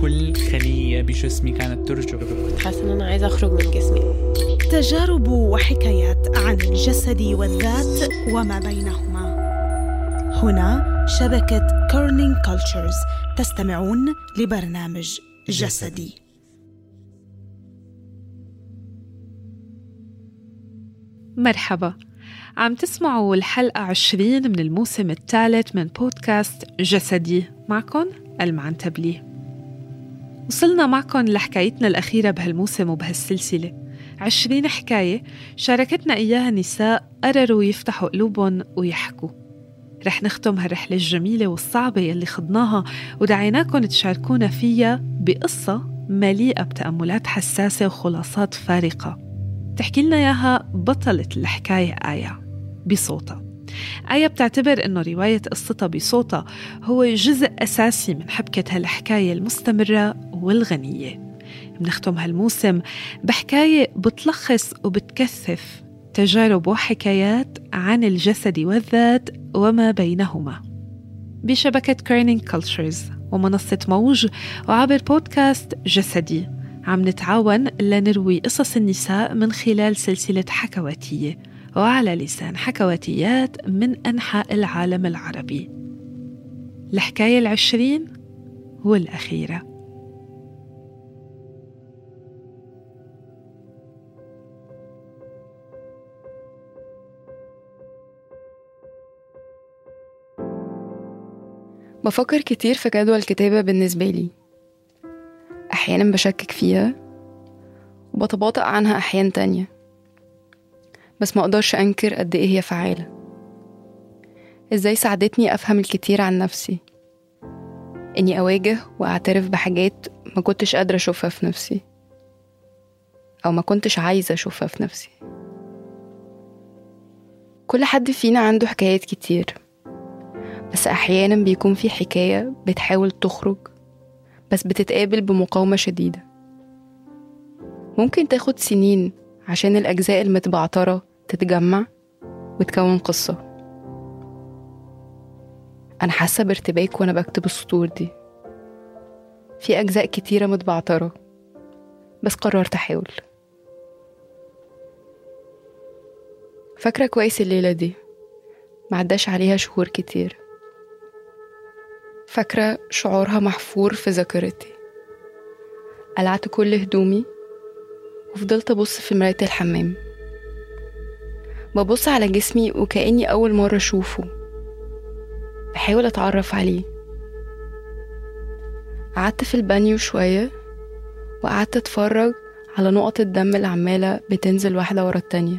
كل خلية بجسمي كانت ترجف. حاسة إن أنا عايزة أخرج من جسمي. تجارب وحكايات عن الجسد والذات وما بينهما. هنا شبكة كورنينج كولتشرز. تستمعون لبرنامج جسدي. مرحبا، عم تسمعوا الحلقة 20 من الموسم الثالث من بودكاست جسدي. معكم المعنتبلي. وصلنا معكم لحكايتنا الأخيرة بهالموسم وبهالسلسلة. 20 حكاية شاركتنا إياها نساء قرروا يفتحوا قلوبهم ويحكوا. رح نختم هالرحلة الجميلة والصعبة يلي خضناها ودعيناكم تشاركونا فيها بقصة مليئة بتأملات حساسة وخلاصات فارقة. تحكي لنا إياها بطلة الحكاية آية بصوتها. آية بتعتبر إنه رواية قصتها بصوتها هو جزء أساسي من حبكة هالحكاية المستمرة والغنية. بنختم هالموسم بحكاية بتلخص وبتكثف تجارب وحكايات عن الجسد والذات وما بينهما بشبكة كورنينج كولتشرز ومنصة موج وعبر بودكاست جسدي. عم نتعاون لنروي قصص النساء من خلال سلسلة حكواتية وعلى لسان حكواتيات من أنحاء العالم العربي. الحكاية 20 والأخيرة. بفكر كتير في جدول الكتابة بالنسبة لي. أحيانا بشكك فيها وبتباطأ عنها أحيان تانية، بس ما أقدرش أنكر قد إيه هي فعالة. إزاي ساعدتني أفهم الكتير عن نفسي، إني أواجه وأعترف بحاجات ما كنتش قادرة أشوفها في نفسي أو ما كنتش عايزة أشوفها في نفسي. كل حد فينا عنده حكايات كتير، بس أحيانا بيكون في حكاية بتحاول تخرج بس بتتقابل بمقاومة شديدة. ممكن تاخد سنين عشان الأجزاء المتبعترة تتجمع وتكون قصة. أنا حاسة بارتباك وأنا بكتب السطور دي. في أجزاء كتيرة متبعترة بس قررت أحاول. فاكرة كويس الليلة دي، معداش عليها شهور كتير. فاكرة شعورها محفور في ذاكرتي. قلعت كل هدومي وفضلت أبص في مراية الحمام. ببص على جسمي وكأني أول مرة أشوفه، بحاول أتعرف عليه. قعدت في البانيو شوية وقعدت أتفرج على نقط الدم اللي عمالة بتنزل واحدة ورا التانية.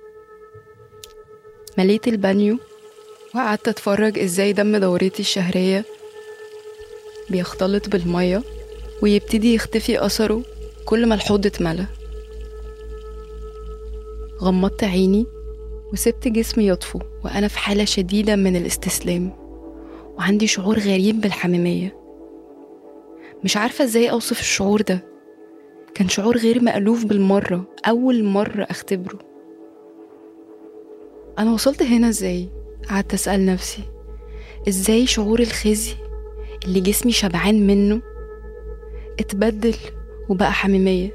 مليت البانيو وقعدت أتفرج إزاي دم دورتي الشهرية بيختلط بالمية ويبتدي يختفي أثره كل ما الحوض اتملى. غمضت عيني وسبت جسمي يطفو وأنا في حالة شديدة من الاستسلام، وعندي شعور غريب بالحميمية. مش عارفة ازاي أوصف الشعور ده. كان شعور غير مألوف بالمرة، أول مرة أختبره. أنا وصلت هنا ازاي؟ قعدت أسأل نفسي ازاي شعور الخزي اللي جسمي شبعان منه اتبدل وبقى حميمية.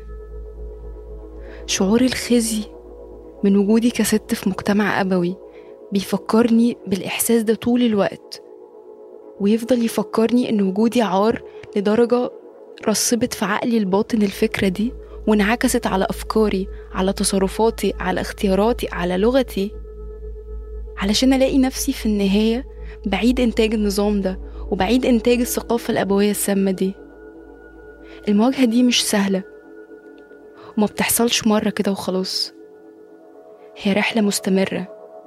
شعور الخزي من وجودي كست في مجتمع أبوي بيفكرني بالإحساس ده طول الوقت، ويفضل يفكرني إن وجودي عار لدرجة رسبت في عقلي الباطن الفكرة دي وانعكست على أفكاري، على تصرفاتي، على اختياراتي، على لغتي، علشان ألاقي نفسي في النهاية بعيد إنتاج النظام ده وبعيد إنتاج الثقافة الأبوية السامة دي. المواجهة دي مش سهلة وما بتحصلش مرة كده وخلاص، هي رحلة مستمرة.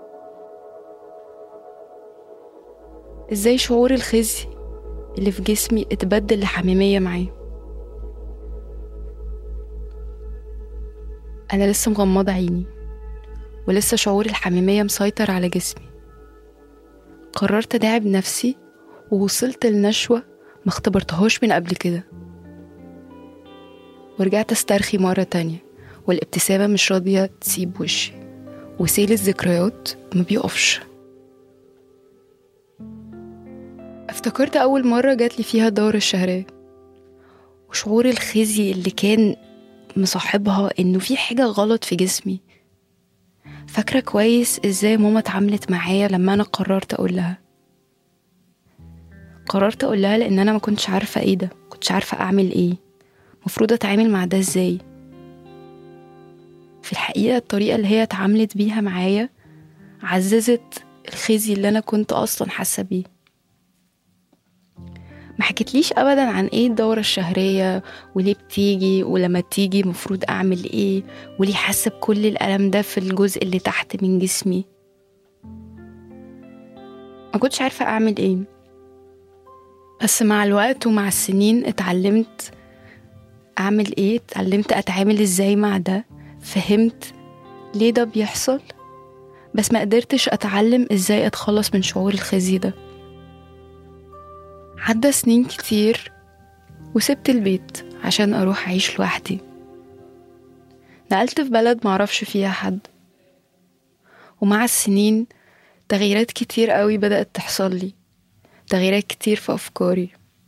إزاي شعور الخزي اللي في جسمي اتبدل لحميمية معاه؟ أنا لسه مغمضة عيني ولسه شعور الحميمية مسيطر على جسمي. قررت أداعب نفسي ووصلت لنشوة ما اختبرتهاش من قبل كده، ورجعت استرخي مرة تانية والابتسامة مش راضية تسيب وشي، وسيل الذكريات ما بيقفش. افتكرت أول مرة جاتلي فيها الدورة الشهرية، وشعور الخزي اللي كان مصاحبها إنه في حاجة غلط في جسمي. فاكرة كويس إزاي ماما اتعاملت معايا لما أنا قررت أقول لها لأن أنا ما كنتش عارفة إيه ده، كنتش عارفة أعمل إيه، مفروض أتعامل مع ده إزاي. في الحقيقة الطريقة اللي هي اتعاملت بيها معايا عززت الخزي اللي أنا كنت أصلا حاسة بيه. ما حكيتليش أبدا عن إيه الدورة الشهرية وليه بتيجي، ولما تيجي مفروض أعمل إيه، وليه حاسة بكل الألم ده في الجزء اللي تحت من جسمي. ما كنتش عارفة أعمل إيه، بس مع الوقت ومع السنين اتعلمت أعمل إيه، اتعلمت أتعامل إزاي مع ده، فهمت ليه ده بيحصل، بس ما قدرتش أتعلم إزاي أتخلص من شعور الخزي ده. عدى سنين كتير وسبت البيت عشان أروح أعيش لوحدي. نقلت في بلد معرفش فيها حد، ومع السنين تغييرات كتير قوي بدأت تحصل لي، تغييرات كتير في أفكاري،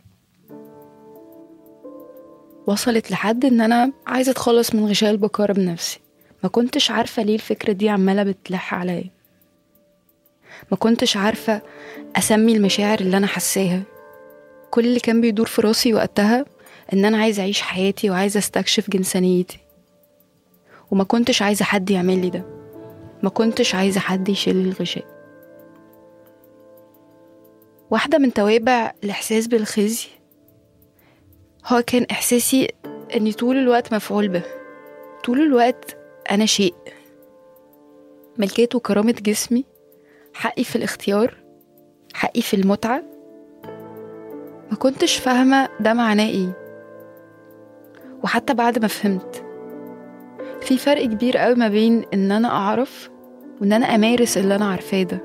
وصلت لحد إن أنا عايزة أتخلص من غشاء البكارة بنفسي. ما كنتش عارفة ليه الفكرة دي عمالة بتلح عليا، ما كنتش عارفة أسمي المشاعر اللي أنا حساها. كل اللي كان بيدور في راسي وقتها إن أنا عايزة أعيش حياتي وعايزة أستكشف جنسانيتي، وما كنتش عايزة حد يعمل لي ده، ما كنتش عايزة حد يشيل الغشاء. واحدة من توابع الإحساس بالخزي هو كان إحساسي أني طول الوقت مفعول به، طول الوقت أنا شيء، ملكية وكرامة جسمي، حقي في الاختيار، حقي في المتعة. ما كنتش فاهمة ده معناه إيه، وحتى بعد ما فهمت في فرق كبير قوي ما بين إن أنا أعرف وإن أنا أمارس اللي أنا عارفاه ده.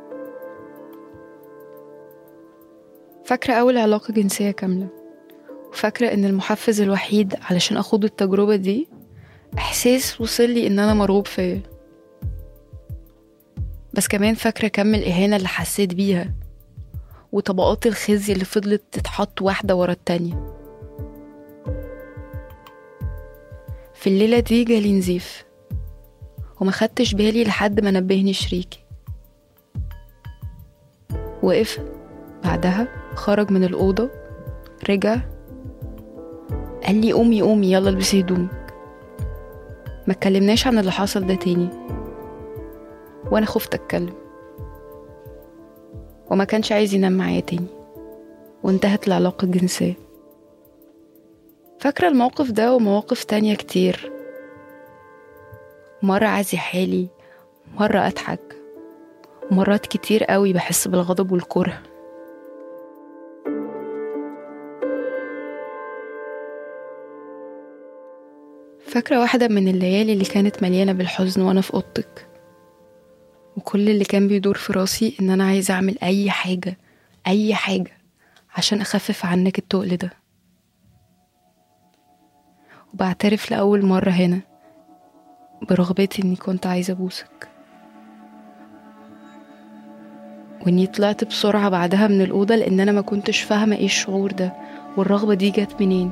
فاكرة أول علاقة جنسية كاملة، وفاكرة إن المحفز الوحيد علشان أخوض التجربة دي إحساس وصل لي إن أنا مرغوب فيا، بس كمان فاكرة كم الإهانة اللي حسيت بيها وطبقات الخزي اللي فضلت تتحط واحدة ورا التانية. في الليلة دي جالي نزيف وما خدتش بالي لحد ما نبهني شريكي. وقف بعدها، خرج من الأوضة، رجع قال لي قومي يلا البسي هدومك. ما اتكلمناش عن اللي حصل ده تاني، وانا خفت اتكلم، وما كانش عايز ينام معايا تاني، وانتهت العلاقة الجنسية. فاكرة الموقف ده ومواقف تانية كتير، مرة عازي حالي، مرة أضحك، مرات كتير قوي بحس بالغضب والكره. فاكرة واحدة من الليالي اللي كانت مليانة بالحزن وأنا في أوضتك، وكل اللي كان بيدور في راسي إن أنا عايزة أعمل أي حاجة عشان أخفف عنك التقل ده. وبعترف لأول مرة هنا برغبتي إني كنت عايزة أبوسك، وإني طلعت بسرعة بعدها من الأوضة لأن أنا ما كنتش فاهمة إيه الشعور ده والرغبة دي جت منين.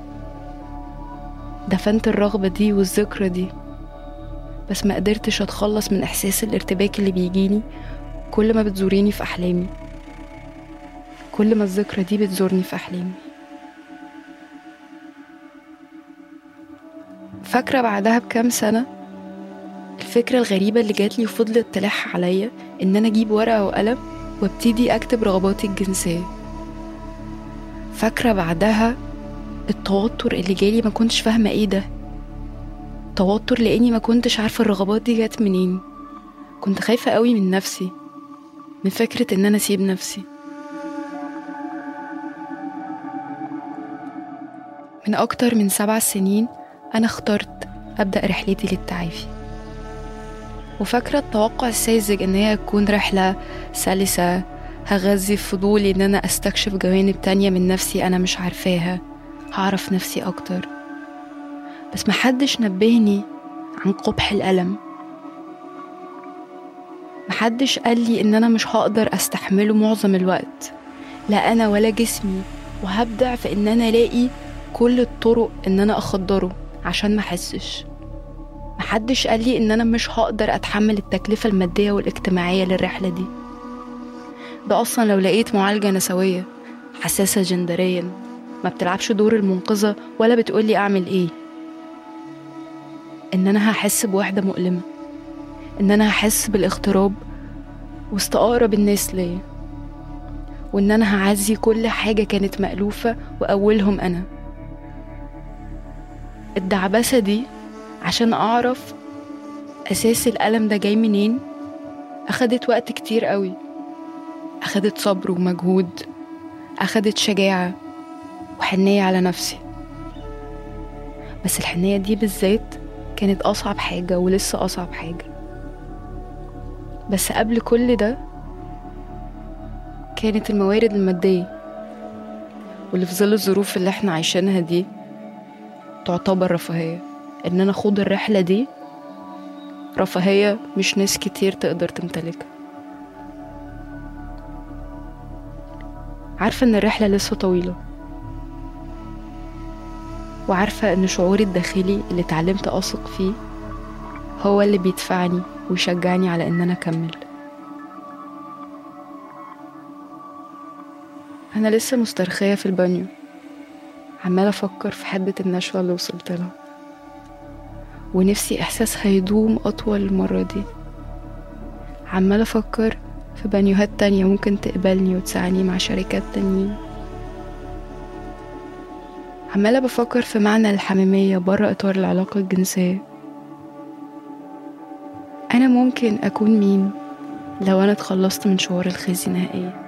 دفنت الرغبة دي والذكرى دي، بس ما قدرتش أتخلص من إحساس الارتباك اللي بيجيني كل ما بتزوريني في أحلامي، كل ما الذكرى دي بتزورني في أحلامي. فاكرة بعدها بكام سنة الفكرة الغريبة اللي جاتلي وفضلت تلح عليا إن أنا أجيب ورقة وقلم وابتدي أكتب رغباتي الجنسية. فاكرة بعدها التوتر اللي جالي، ما كنتش فاهمة ايه ده، توتر لاني ما كنتش عارفة الرغبات دي جت منين. كنت خايفة قوي من نفسي، من فكرة ان انا اسيب نفسي. من اكتر من 7 سنين انا اخترت ابدأ رحلتي للتعافي، وفاكرة التوقع الساذج ان هي تكون رحلة سلسة هغذي فضولي ان انا استكشف جوانب تانية من نفسي انا مش عارفاها، هعرف نفسي أكتر. بس محدش نبهني عن قبح الألم، محدش قال لي إن أنا مش هقدر أستحمله معظم الوقت، لا أنا ولا جسمي، وهبدع في إن أنا ألاقي كل الطرق ان انا اخدره عشان ما احسش. محدش قال لي ان انا مش هقدر اتحمل التكلفة المادية والاجتماعية للرحلة دي. ده اصلا لو لقيت معالجة نسوية حساسة جندريا ما بتلعبش دور المنقذة ولا بتقولي اعمل ايه، ان انا هحس بوحدة مؤلمة، ان انا هحس بالاغتراب وسط اقرب الناس ليا، وان انا هعزي كل حاجة كانت مألوفة واولهم انا. الدعبسة دي عشان اعرف اساس الألم ده جاي منين اخدت وقت كتير قوي، اخدت صبر ومجهود، اخدت شجاعة وحنية على نفسي. بس الحنية دي بالذات كانت اصعب حاجة ولسه اصعب حاجة. بس قبل كل ده كانت الموارد المادية، واللي في ظل الظروف اللي احنا عايشينها دي تعتبر رفاهية. ان انا اخوض الرحلة دي رفاهية مش ناس كتير تقدر تمتلكها. عارفة ان الرحلة لسه طويلة، وعارفة ان شعوري الداخلي اللي اتعلمت اثق فيه هو اللي بيدفعني ويشجعني على ان انا اكمل. انا لسه مسترخية في البانيو، عمالة افكر في حدة النشوة اللي وصلت لها، ونفسي احساس هيدوم اطول المرة دي. عمالة افكر في بانيوهات تانية ممكن تقبلني وتساعدني مع شركات تانيين. عمالة بفكر في معنى الحميمية برا اطار العلاقة الجنسية. انا ممكن اكون مين لو انا اتخلصت من شعور الخزي نهائيا؟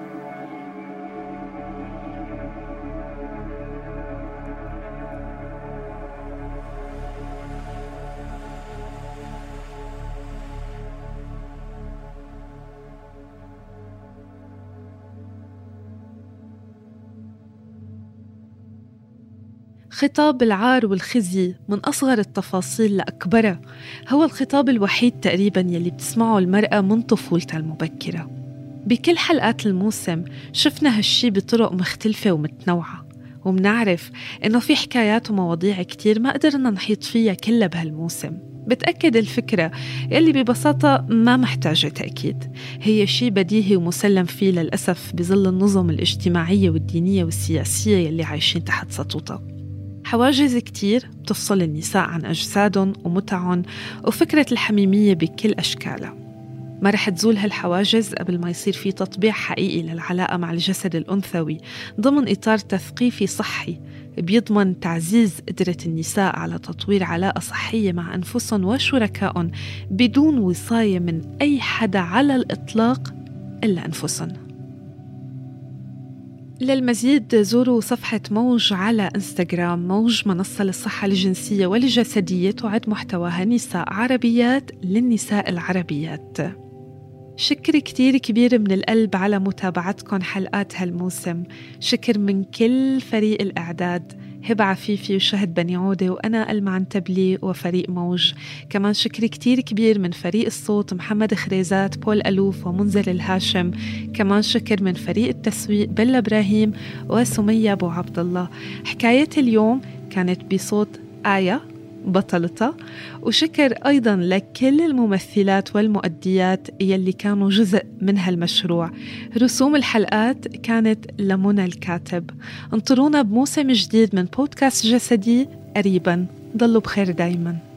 خطاب العار والخزي من أصغر التفاصيل لأكبرها هو الخطاب الوحيد تقريباً يلي بتسمعه المرأة من طفولتها المبكرة. بكل حلقات الموسم شفنا هالشي بطرق مختلفة ومتنوعة، ومنعرف إنه في حكايات ومواضيع كتير ما قدرنا نحيط فيها كلها بهالموسم. بتأكد الفكرة يلي ببساطة ما محتاجة تأكيد، هي شي بديهي ومسلم فيه للأسف بظل النظم الاجتماعية والدينية والسياسية يلي عايشين تحت سطوتها. حواجز كتير بتفصل النساء عن أجسادهم ومتعهم وفكرة الحميمية بكل أشكالها. ما رح تزول هالحواجز قبل ما يصير في تطبيع حقيقي للعلاقة مع الجسد الأنثوي ضمن إطار تثقيفي صحي بيضمن تعزيز قدرة النساء على تطوير علاقة صحية مع أنفسهم وشركائهم بدون وصاية من أي حدا على الإطلاق إلا أنفسهم. للمزيد زوروا صفحة موج على إنستغرام. موج منصة للصحة الجنسية والجسدية تعد محتواها نساء عربيات للنساء العربيات. شكر كتير كبير من القلب على متابعتكم حلقات هالموسم. شكر من كل فريق الإعداد، هبة عفيفي وشهد بني عودة وأنا المعنتبلي وفريق موج. كمان شكر كتير كبير من فريق الصوت محمد خريزات، بول ألوف ومنذر الهاشم. كمان شكر من فريق التسويق بلا إبراهيم وسمية أبو عبد الله. حكاية اليوم كانت بصوت آية بطلتها، وشكر أيضاً لكل الممثلات والمؤديات يلي كانوا جزء من هالمشروع. رسوم الحلقات كانت لمنى الكاتب. انطرونا بموسم جديد من بودكاست جسدي قريباً. ضلوا بخير دايماً.